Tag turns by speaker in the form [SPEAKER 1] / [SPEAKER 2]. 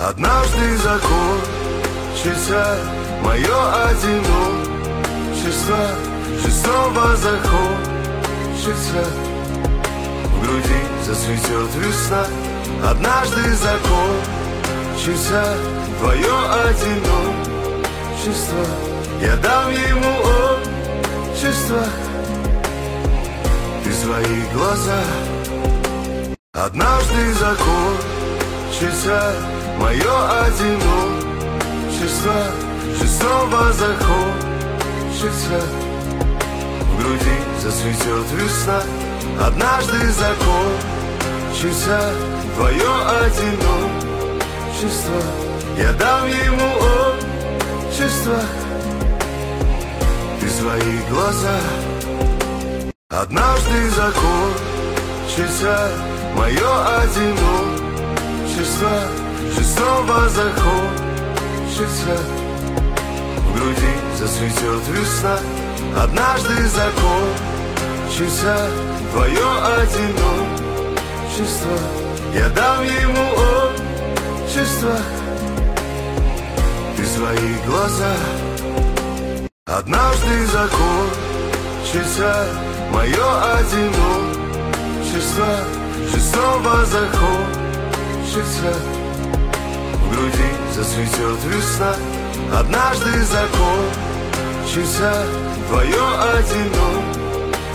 [SPEAKER 1] Однажды закончится мое одиночество, жизнь снова захочется, в груди зацветет весна. Однажды закончится твое одиночество, я дам ему отчество, ты свои глаза. Однажды закончится мое одиночество, жизнь снова захочется, в груди зацветет весна. Однажды закончится твое одиночество, я дам ему отчество, ты свои глаза. Однажды закончится мое одиночество, жизнь снова захочется, в груди зацветет весна. Однажды закончится твое одиночество, я дам ему отчество, ты свои глаза. Однажды закончится мое одиночество, жизнь снова захочется, в груди зацветет весна. Однажды закончится твое одиночество,